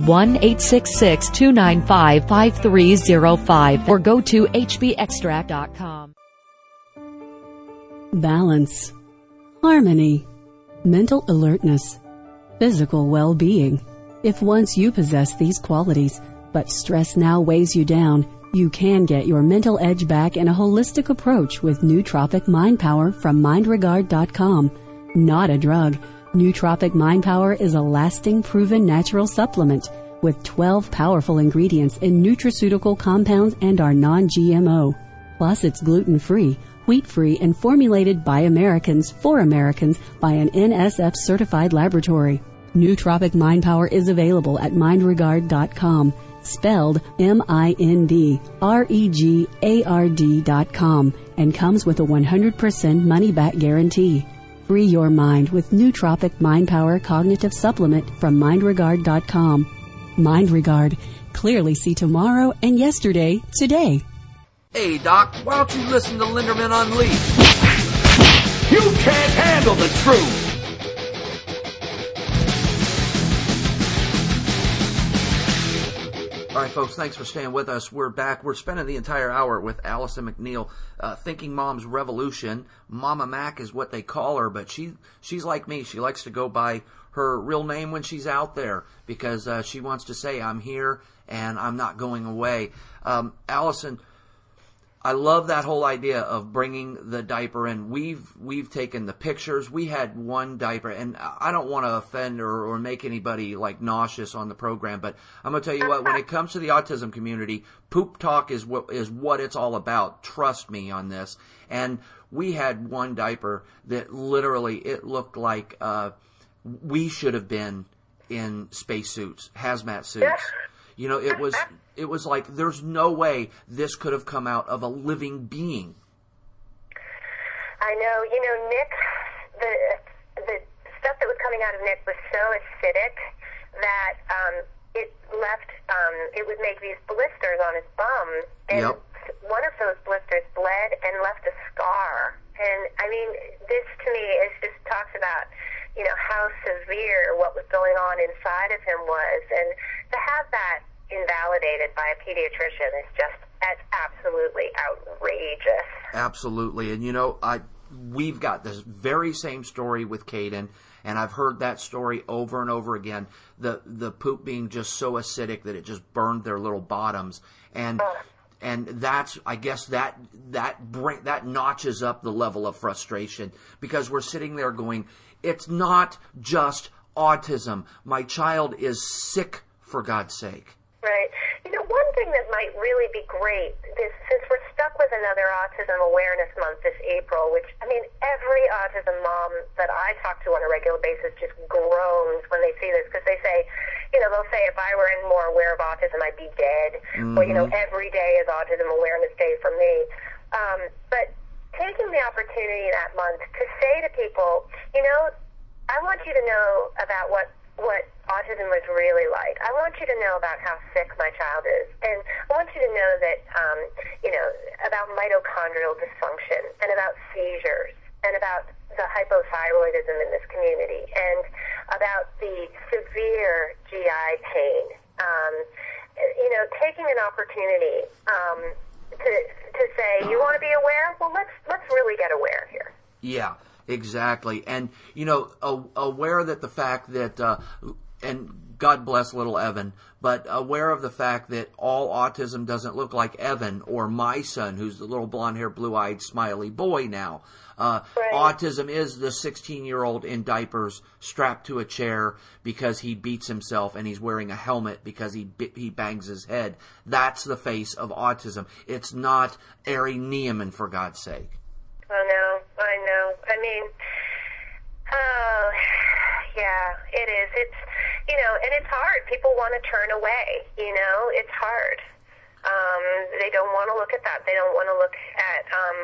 1-866-295-5305 or go to hbextract.com. Balance, harmony, mental alertness, physical well-being. If once you possess these qualities, but stress now weighs you down, you can get your mental edge back in a holistic approach with Nootropic Mind Power from MindRegard.com. Not a drug. Nootropic Mind Power is a lasting, proven natural supplement with 12 powerful ingredients in nutraceutical compounds and are non-GMO. Plus, it's gluten-free, wheat-free, and formulated by Americans for Americans by an NSF-certified laboratory. Nootropic Mind Power is available at MindRegard.com, spelled MindRegard.com, and comes with a 100% money-back guarantee. Free your mind with Nootropic Mind Power Cognitive Supplement from MindRegard.com. MindRegard. Clearly see tomorrow and yesterday today. Hey, Doc, why don't you listen to Linderman Unleashed? You can't handle the truth! All right, folks, thanks for staying with us. We're back. We're spending the entire hour with Allison McNeil, Thinking Mom's Revolution. Mama Mac is what they call her, but she's like me. She likes to go by her real name when she's out there because she wants to say, I'm here and I'm not going away. Allison, I love that whole idea of bringing the diaper in. We've taken the pictures. We had one diaper, and I don't want to offend or make anybody like nauseous on the program, but I'm going to tell you what, when it comes to the autism community, poop talk is what it's all about. Trust me on this. And we had one diaper that literally, it looked like we should have been in spacesuits, hazmat suits. You know, it was like there's no way this could have come out of a living being. I know. You know, Nick, the stuff that was coming out of Nick was so acidic that it left, it would make these blisters on his bum. And one of those blisters bled and left a scar. And, I mean, this to me is just talks about, you know, how severe what was going on inside of him was. And to have that invalidated by a pediatrician is just absolutely outrageous. Absolutely. And, you know, we've got this very same story with Caden, and I've heard that story over and over again, the poop being just so acidic that it just burned their little bottoms. And that's, I guess, that notches up the level of frustration, because we're sitting there going, it's not just autism. My child is sick, for God's sake. Right. You know, one thing that might really be great is, since we're stuck with another Autism Awareness Month this April, which, I mean, every autism mom that I talk to on a regular basis just groans when they see this, because they say, you know, they'll say, if I were any more aware of autism, I'd be dead. Mm-hmm. Or, you know, every day is Autism Awareness Day for me. But taking the opportunity that month to say to people, you know, I want you to know about what autism is really like. I want you to know about how sick my child is. And I want you to know that, you know, about mitochondrial dysfunction and about seizures and about the hypothyroidism in this community and about the severe GI pain. You know, taking an opportunity to say, you want to be aware? Well, let's really get aware here. Yeah. Exactly. And, you know, aware that the fact that, and God bless little Evan, but aware of the fact that all autism doesn't look like Evan or my son, who's the little blonde-haired, blue-eyed, smiley boy now. Right. Autism is the 16-year-old in diapers strapped to a chair because he beats himself, and he's wearing a helmet because he bangs his head. That's the face of autism. It's not Ari Neiman, for God's sake. I know. I mean, oh, yeah, it is. It's, you know, and it's hard. People want to turn away, you know. It's hard. They don't want to look at that. They don't want to look at,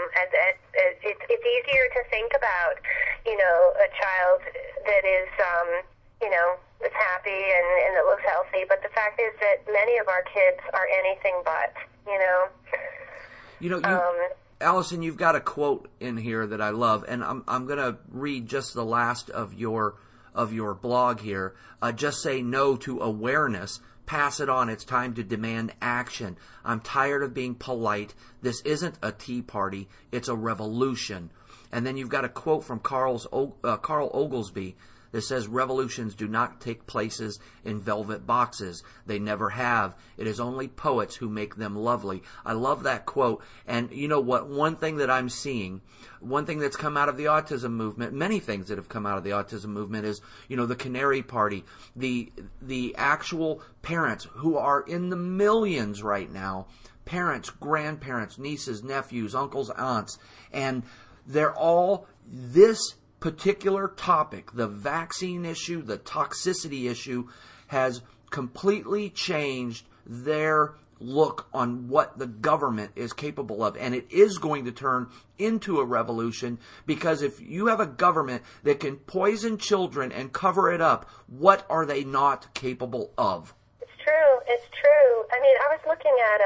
it's easier to think about, you know, a child that is, you know, that's happy and that looks healthy. But the fact is that many of our kids are anything but, you know. You know, Allison, you've got a quote in here that I love, and I'm going to read just the last of your blog here. Just say no to awareness. Pass it on. It's time to demand action. I'm tired of being polite. This isn't a tea party. It's a revolution. And then you've got a quote from Carl Oglesby that says, revolutions do not take places in velvet boxes. They never have. It is only poets who make them lovely. I love that quote. And you know what? One thing that I'm seeing, one thing that's come out of the autism movement, many things that have come out of the autism movement is, you know, the Canary Party, the actual parents who are in the millions right now, parents, grandparents, nieces, nephews, uncles, aunts, and they're all this particular topic, the vaccine issue, the toxicity issue, has completely changed their look on what the government is capable of. And it is going to turn into a revolution, because if you have a government that can poison children and cover it up, what are they not capable of? It's true. I mean, I was looking at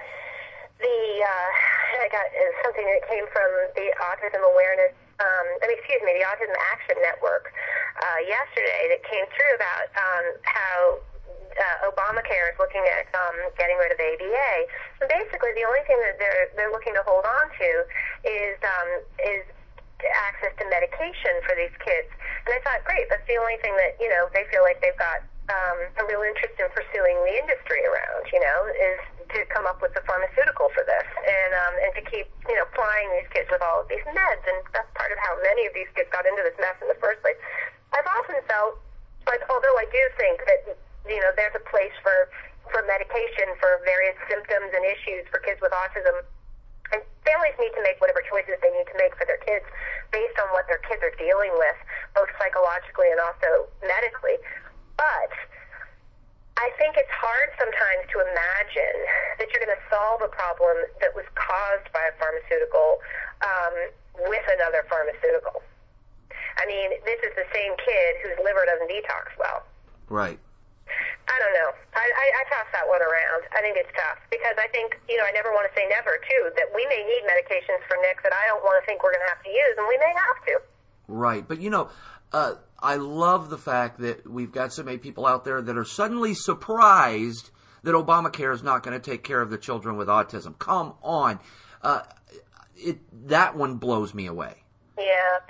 I got something that came from the Autism Awareness, the Autism Action Network yesterday that came through about how Obamacare is looking at getting rid of ABA. So basically, the only thing that they're looking to hold on to is access to medication for these kids. And I thought, great, that's the only thing that, you know, they feel like they've got a real interest in pursuing the industry around, is to come up with the pharmaceutical for this and to keep, plying these kids with all of these meds. And that's part of how many of these kids got into this mess in the first place. I've often felt like, although I do think that, there's a place for medication for various symptoms and issues for kids with autism, and families need to make whatever choices they need to make for their kids based on what their kids are dealing with, both psychologically and also medically. But I think it's hard sometimes to imagine that you're going to solve a problem that was caused by a pharmaceutical with another pharmaceutical. I mean, this is the same kid whose liver doesn't detox well. Right. I don't know. I toss that one around. I think it's tough because I think, I never want to say never, too, that we may need medications for Nick that I don't want to think we're going to have to use, and we may have to. Right. But, I love the fact that we've got so many people out there that are suddenly surprised that Obamacare is not going to take care of the children with autism. Come on. That one blows me away. Yeah.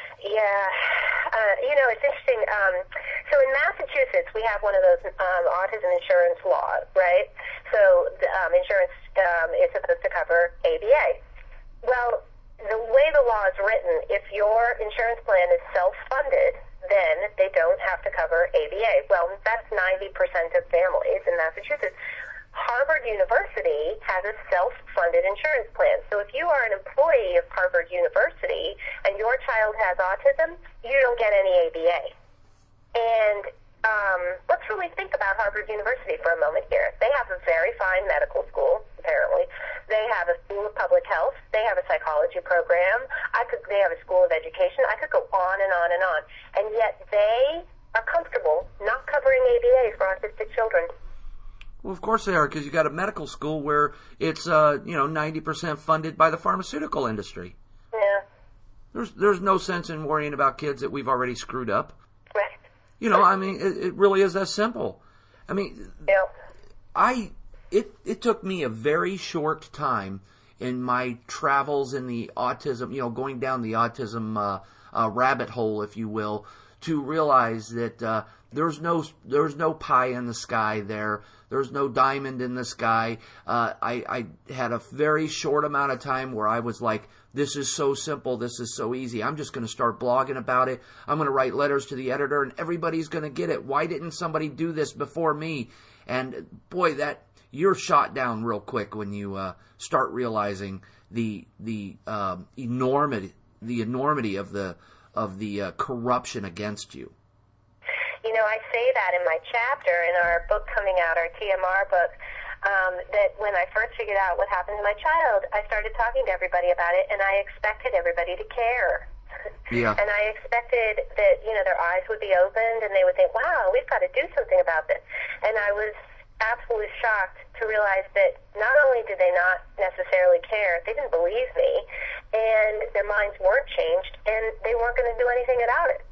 It's interesting. So in Massachusetts, we have one of those autism insurance laws, right? So the insurance is supposed to cover ABA. Well, the way the law is written, if your insurance plan is self-funded, then they don't have to cover ABA. Well, that's 90% of families in Massachusetts. Harvard University has a self-funded insurance plan. So if you are an employee of Harvard University and your child has autism, you don't get any ABA. And let's really think about Harvard University for a moment here. They have a very fine medical school, apparently. They have a school of public health. They have a psychology program. They have a school of education. I could go on and on and on. And yet they are comfortable not covering ABA for autistic children. Well, of course they are, because you got a medical school where it's 90% funded by the pharmaceutical industry. Yeah. There's no sense in worrying about kids that we've already screwed up. Right. It really is that simple. Yeah. It took me a very short time in my travels in the autism, going down the autism rabbit hole, if you will, to realize that there's no pie in the sky there. There's no diamond in the sky. I had a very short amount of time where I was like, this is so simple. This is so easy. I'm just going to start blogging about it. I'm going to write letters to the editor, and everybody's going to get it. Why didn't somebody do this before me? And boy, you're shot down real quick when you start realizing the enormity of the corruption against you. I say that in my chapter in our book coming out, our TMR book, that when I first figured out what happened to my child, I started talking to everybody about it, and I expected everybody to care. Yeah. And I expected that, their eyes would be opened, and they would think, wow, we've got to do something about this. And I was absolutely shocked to realize that not only did they not necessarily care, they didn't believe me, and their minds weren't changed, and they weren't going to do anything about it.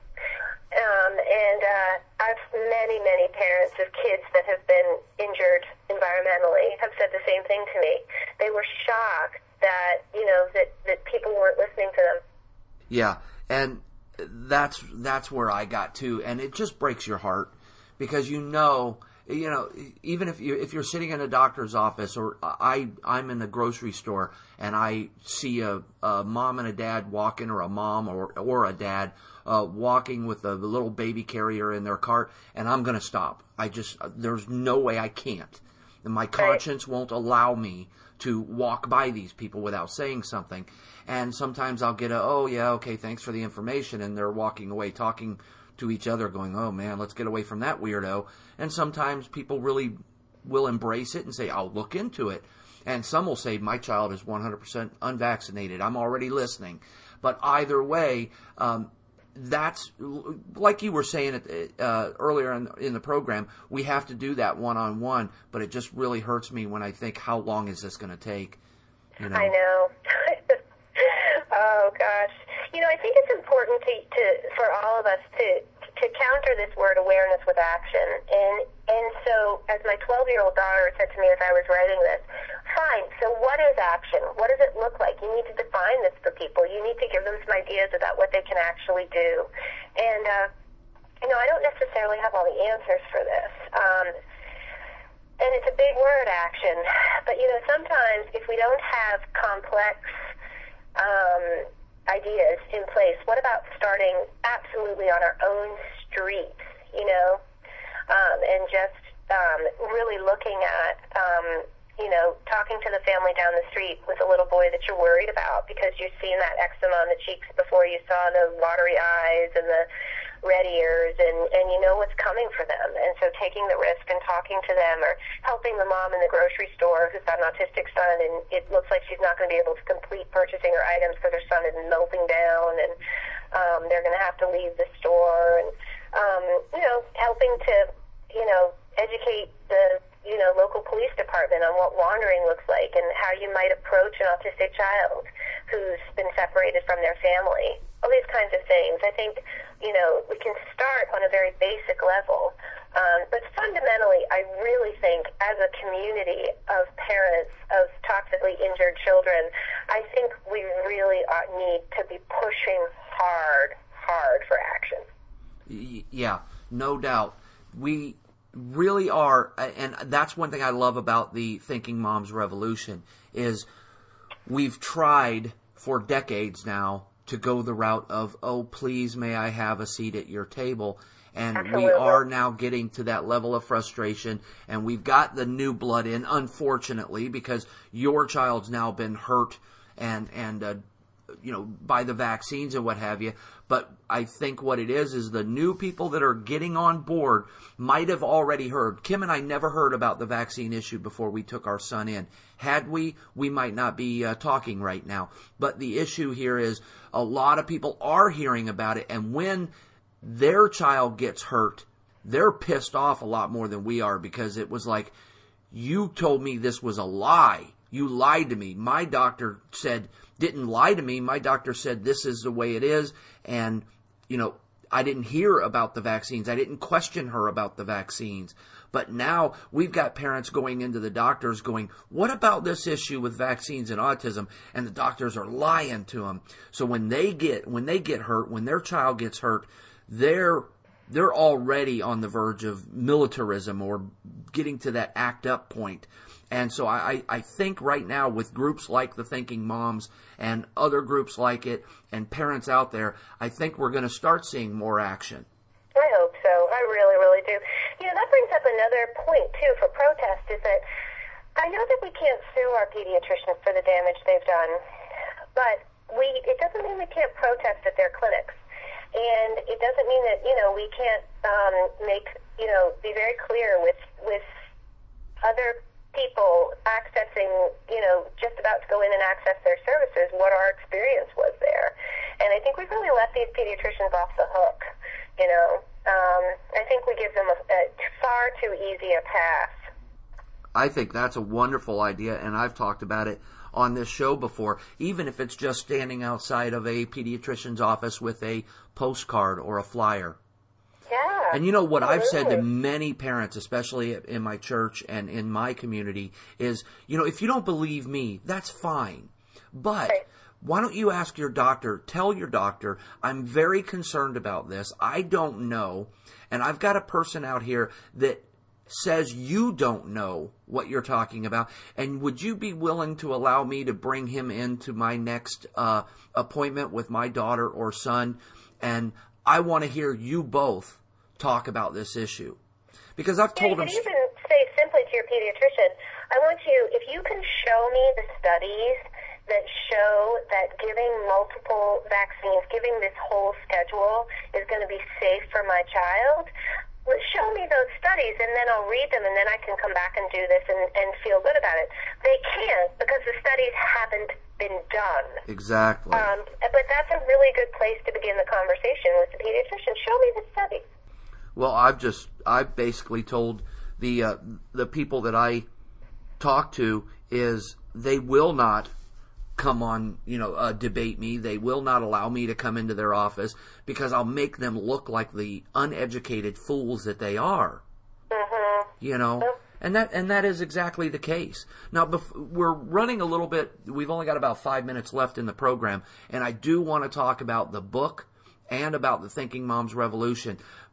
I've many parents of kids that have been injured environmentally have said the same thing to me. They were shocked that, that people weren't listening to them. Yeah, and that's where I got to, and it just breaks your heart because even if you're sitting in a doctor's office, or I'm in the grocery store and I see a mom and a dad walking, or a mom or a dad walking with a little baby carrier in their cart, and I'm going to stop. There's no way I can't. And my conscience won't allow me to walk by these people without saying something. And sometimes I'll get oh yeah, okay, thanks for the information, and they're walking away talking to each other going, oh man, let's get away from that weirdo. And sometimes people really will embrace it and say, I'll look into it. And some will say, my child is 100% unvaccinated. I'm already listening. But either way, that's, like you were saying earlier in the program, we have to do that one-on-one, but it just really hurts me when I think, how long is this going to take? I know. Oh, gosh. I think it's important for all of us to counter this word awareness with action. And so, as my 12-year-old daughter said to me as I was writing this, fine, so what is action? What does it look like? You need to define this for people. You need to give them some ideas about what they can actually do. And I don't necessarily have all the answers for this. And it's a big word, action. But, sometimes if we don't have complex ideas in place, what about starting absolutely on our own streets, and just really looking at, talking to the family down the street with a little boy that you're worried about because you've seen that eczema on the cheeks before you saw the watery eyes and the red ears, and you know what's coming for them. And so taking the risk and talking to them, or helping the mom in the grocery store who's got an autistic son, and it looks like she's not going to be able to complete purchasing her items because her son is melting down, and they're going to have to leave the store, and helping to educate the local police department on what wandering looks like and how you might approach an autistic child who's been separated from their family. All these kinds of things. I think, we can start on a very basic level. But fundamentally, I really think as a community of parents of toxically injured children, I think we really need to be pushing hard for action. Yeah, no doubt. We really are, and that's one thing I love about the Thinking Moms Revolution, is we've tried for decades now to go the route of, oh, please, may I have a seat at your table? And Absolutely. We are now getting to that level of frustration, and we've got the new blood in, unfortunately, because your child's now been hurt and by the vaccines and what have you. But I think what it is the new people that are getting on board might have already heard. Kim and I never heard about the vaccine issue before we took our son in. Had we might not be talking right now. But the issue here is a lot of people are hearing about it, and when their child gets hurt, they're pissed off a lot more than we are, because it was like, you told me this was a lie. You lied to me. My doctor didn't lie to me. My doctor said this is the way it is. And, I didn't hear about the vaccines. I didn't question her about the vaccines. But now we've got parents going into the doctors going, what about this issue with vaccines and autism? And the doctors are lying to them. So when they get hurt, when their child gets hurt, they're already on the verge of militarism or getting to that act up point. And so I think right now with groups like the Thinking Moms and other groups like it and parents out there, I think we're going to start seeing more action. I hope so. I really, really do. That brings up another point, too, for protest, is that I know that we can't sue our pediatricians for the damage they've done, but it doesn't mean we can't protest at their clinics. And it doesn't mean that, we can't be very clear with other people accessing, just about to go in and access their services, what our experience was there. And I think we've really let these pediatricians off the hook, I think we give them a far too easy a pass. I think that's a wonderful idea, and I've talked about it on this show before, even if it's just standing outside of a pediatrician's office with a postcard or a flyer. Yeah. And what absolutely. I've said to many parents, especially in my church and in my community, is, if you don't believe me, that's fine. But right. Why don't you ask your doctor, tell your doctor, I'm very concerned about this, I don't know, and I've got a person out here that says you don't know what you're talking about, and would you be willing to allow me to bring him into my next appointment with my daughter or son? And I want to hear you both talk about this issue. Because I've told him... You can even say simply to your pediatrician, I want you, if you can show me the studies that show that giving multiple vaccines, giving this whole schedule is going to be safe for my child, show me those studies, and then I'll read them, and then I can come back and do this and feel good about it. They can't, because the studies haven't been done. Exactly. But that's a really good place to begin the conversation with the pediatrician. Show me the studies. Well, I've basically told the people that I talk to is they will not come on, debate me. They will not allow me to come into their office because I'll make them look like the uneducated fools that they are. Mm-hmm. And that is exactly the case. Now, we're running a little bit. We've only got about 5 minutes left in the program, and I do want to talk about the book and about the Thinking Moms Revolution.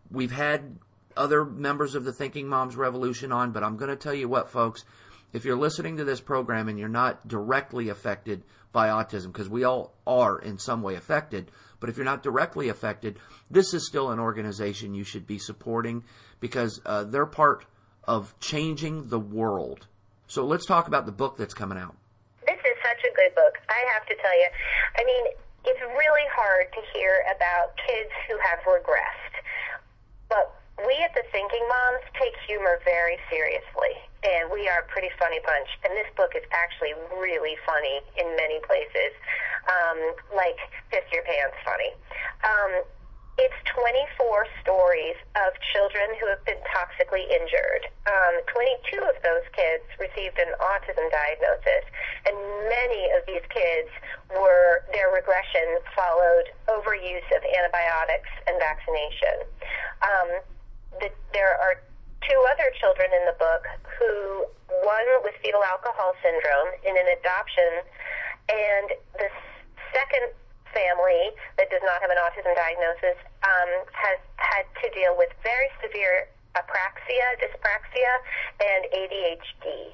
we've had other members of the Thinking Moms Revolution on, but I'm going to tell you what, folks, if you're listening to this program and you're not directly affected by autism, because we all are in some way affected, but if you're not directly affected, this is still an organization you should be supporting, because they're part of changing the world. So let's talk about the book that's coming out. This is such a good book, I have to tell you. I mean, it's really hard to hear about kids who have regressed, but we at the Thinking Moms take humor very seriously, and we are a pretty funny bunch. And this book is actually really funny in many places, like piss your pants funny. It's 24 stories of children who have been toxically injured. 22 of those kids received an autism diagnosis, and many of these kids their regression followed overuse of antibiotics and vaccination. There are 2 other children in the book who, one with fetal alcohol syndrome in an adoption, and the second family that does not have an autism diagnosis has had to deal with very severe dyspraxia, and ADHD.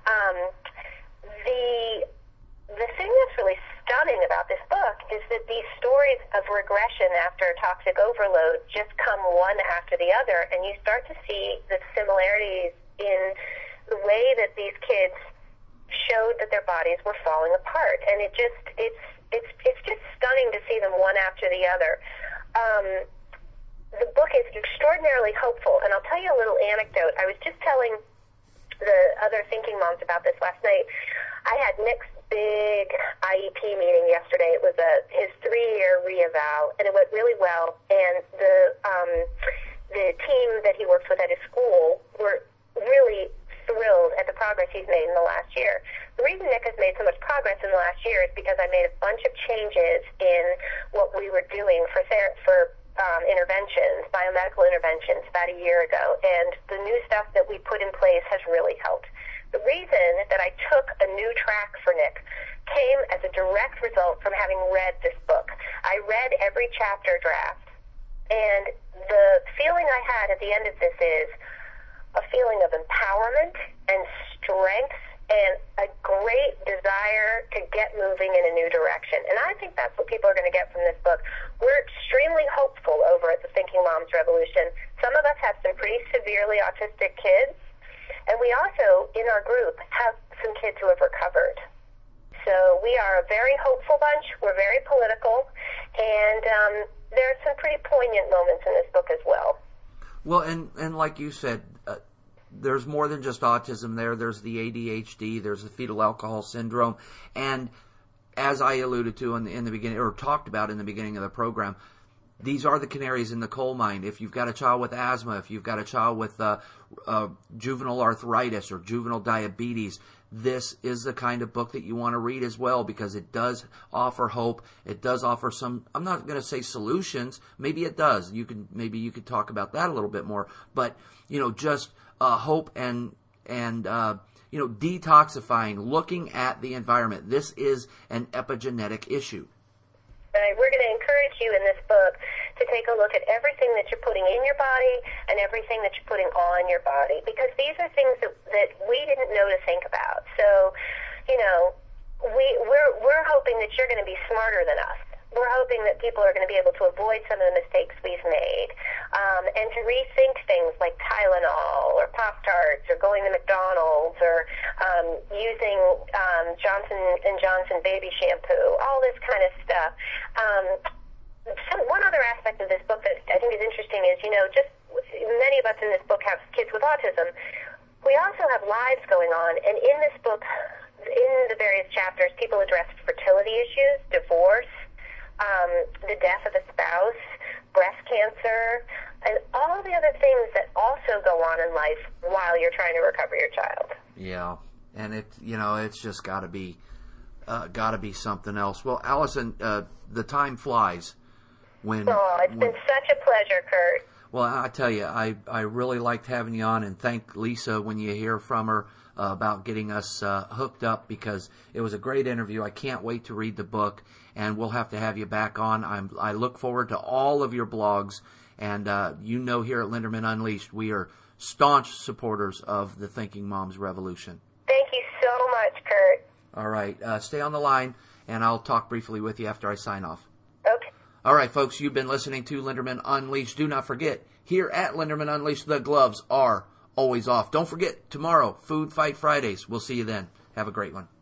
The thing that's really stunning about this book is that these stories of regression after toxic overload just come one after the other, and you start to see the similarities in the way that these kids showed that their bodies were falling apart, and it's just stunning to see them one after the other. The book is extraordinarily hopeful, and I'll tell you a little anecdote. I was just telling the other Thinking Moms about this last night. I had Nick's big IEP meeting yesterday. It was his 3-year reeval, and it went really well. And the team that he works with at his school were really thrilled at the progress he's made in the last year. The reason Nick has made so much progress in the last year is because I made a bunch of changes in what we were doing for interventions, biomedical interventions, about a year ago, and the new stuff that we put in place has really helped. The reason that I took a new track for Nick came as a direct result from having read this book. I read every chapter draft, and the feeling I had at the end of this is a feeling of empowerment and strength and a great desire to get moving in a new direction. And I think that's what people are going to get from this book. We're extremely hopeful over at the Thinking Moms Revolution. Some of us have some pretty severely autistic kids, and we also, in our group, have some kids who have recovered. So we are a very hopeful bunch. We're very political, and there are some pretty poignant moments in this book as well. Well, and like you said, there's more than just autism there. There's the ADHD, there's the fetal alcohol syndrome, and as I alluded to in the beginning, or talked about in the beginning of the program, these are the canaries in the coal mine. If you've got a child with asthma, if you've got a child with juvenile arthritis or juvenile diabetes, this is the kind of book that you want to read as well, because it does offer hope. It does offer some, I'm not going to say solutions, maybe it does. Maybe you could talk about that a little bit more, but just hope and detoxifying, looking at the environment. This is an epigenetic issue. We're going to encourage you in this book to take a look at everything that you're putting in your body and everything that you're putting on your body, because these are things that we didn't know to think about. So, we're hoping that you're going to be smarter than us. We're hoping that people are going to be able to avoid some of the mistakes we've made, and to rethink things like Tylenol or Pop-Tarts or going to McDonald's or using Johnson & Johnson baby shampoo, all this kind of stuff. One other aspect of this book that I think is interesting is, just many of us in this book have kids with autism. We also have lives going on, and in this book, in the various chapters, people address fertility issues, divorce, the death of a spouse, breast cancer, and all the other things that also go on in life while you're trying to recover your child. Yeah, and it's just got to be something else. Well, Allison, the time flies. Been such a pleasure, Kurt. Well, I tell you, I really liked having you on, and thank Lisa when you hear from her about getting us hooked up, because it was a great interview. I can't wait to read the book, and we'll have to have you back on. I look forward to all of your blogs And here at Linderman Unleashed, we are staunch supporters of the Thinking Moms Revolution. Thank you so much, Kurt. All right. Stay on the line, and I'll talk briefly with you after I sign off. Okay. All right, folks, you've been listening to Linderman Unleashed. Do not forget, here at Linderman Unleashed, the gloves are always off. Don't forget, tomorrow, Food Fight Fridays. We'll see you then. Have a great one.